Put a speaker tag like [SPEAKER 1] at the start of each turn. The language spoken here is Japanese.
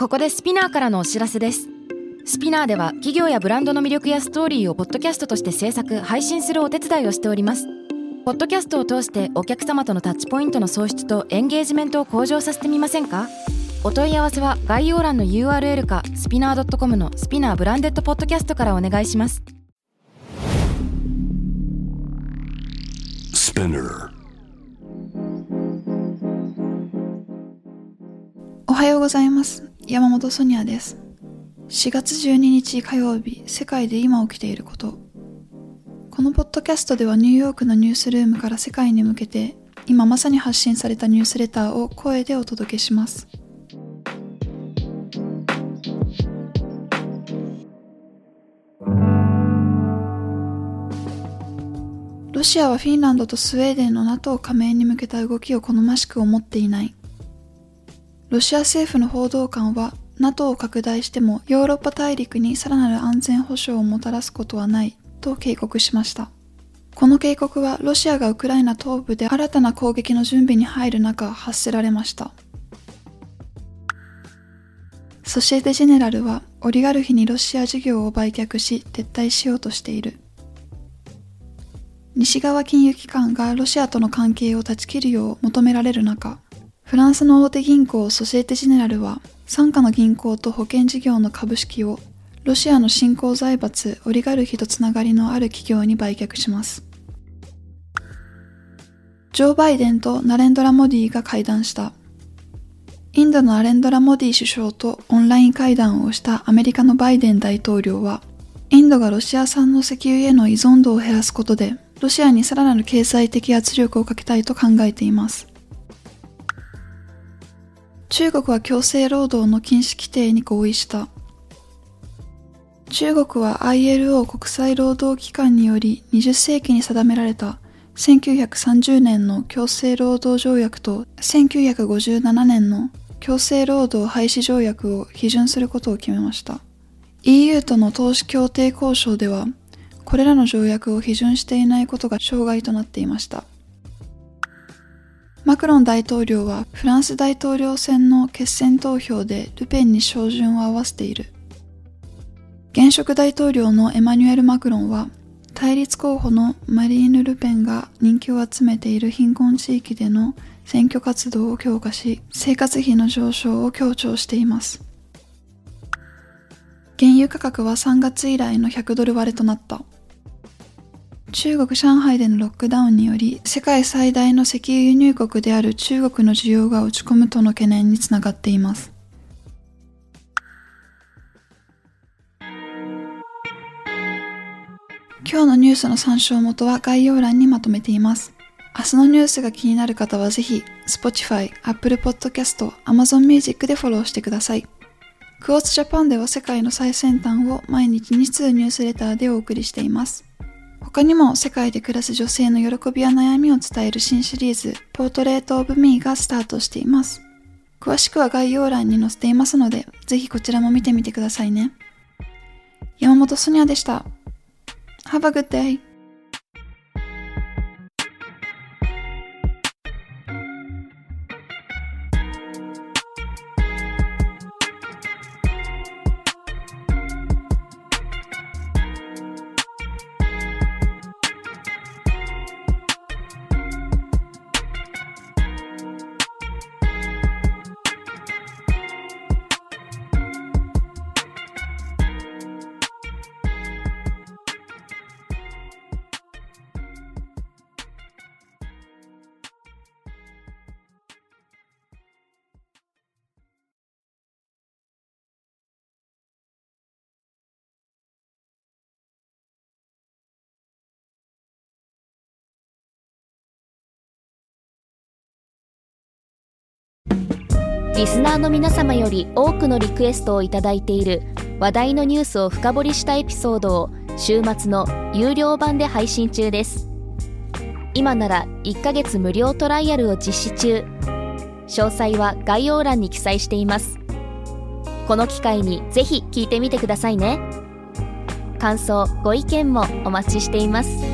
[SPEAKER 1] ここでスピナーからのお知らせです。スピナーでは企業やブランドの魅力やストーリーをポッドキャストとして制作・配信するお手伝いをしております。ポッドキャストを通してお客様とのタッチポイントの創出とエンゲージメントを向上させてみませんか？お問い合わせは概要欄の URL かスピナー .com のスピナーブランデッドポッドキャストからお願いします。
[SPEAKER 2] おはようございます。山本ソニアです。4月12日火曜日、世界で今起きていること。このポッドキャストではニューヨークのニュースルームから世界に向けて、今まさに発信されたニュースレターを声でお届けします。ロシアはフィンランドとスウェーデンの NATO 加盟に向けた動きを好ましく思っていない。ロシア政府の報道官は NATO を拡大してもヨーロッパ大陸にさらなる安全保障をもたらすことはないと警告しました。この警告はロシアがウクライナ東部で新たな攻撃の準備に入る中発せられました。ソシエテ・ジェネラルはオリガルヒにロシア事業を売却し撤退しようとしている。西側金融機関がロシアとの関係を断ち切るよう求められる中、フランスの大手銀行ソシエテ・ジェネラルは傘下の銀行と保険事業の株式をロシアの新興財閥オリガルヒとつながりのある企業に売却します。ジョー・バイデンとナレンドラ・モディが会談した。インドのナレンドラ・モディ首相とオンライン会談をしたアメリカのバイデン大統領は、インドがロシア産の石油への依存度を減らすことでロシアにさらなる経済的圧力をかけたいと考えています。中国は強制労働の禁止規定に合意した。中国は ILO 国際労働機関により20世紀に定められた1930年の強制労働条約と1957年の強制労働廃止条約を批准することを決めました。EU との投資協定交渉では、これらの条約を批准していないことが障害となっていました。マクロン大統領はフランス大統領選の決選投票でルペンに照準を合わせている。現職大統領のエマニュエル・マクロンは、対立候補のマリーヌ・ルペンが人気を集めている貧困地域での選挙活動を強化し、生活費の上昇を強調しています。原油価格は3月以来の100ドル割れとなった。中国上海でのロックダウンにより世界最大の石油輸入国である中国の需要が落ち込むとの懸念につながっています。今日のニュースの参照元は概要欄にまとめています。明日のニュースが気になる方はぜひ Spotify、Apple Podcast、Amazon Music でフォローしてください。クォーツジャパンでは世界の最先端を毎日2通ニュースレターでお送りしています。他にも世界で暮らす女性の喜びや悩みを伝える新シリーズポートレートオブミーがスタートしています。詳しくは概要欄に載せていますので、ぜひこちらも見てみてくださいね。山本ソニアでした。Have a good day!
[SPEAKER 3] リスナーの皆様より多くのリクエストをいただいている話題のニュースを深掘りしたエピソードを週末の有料版で配信中です。今なら1ヶ月無料トライアルを実施中。詳細は概要欄に記載しています。この機会にぜひ聞いてみてくださいね。感想、ご意見もお待ちしています。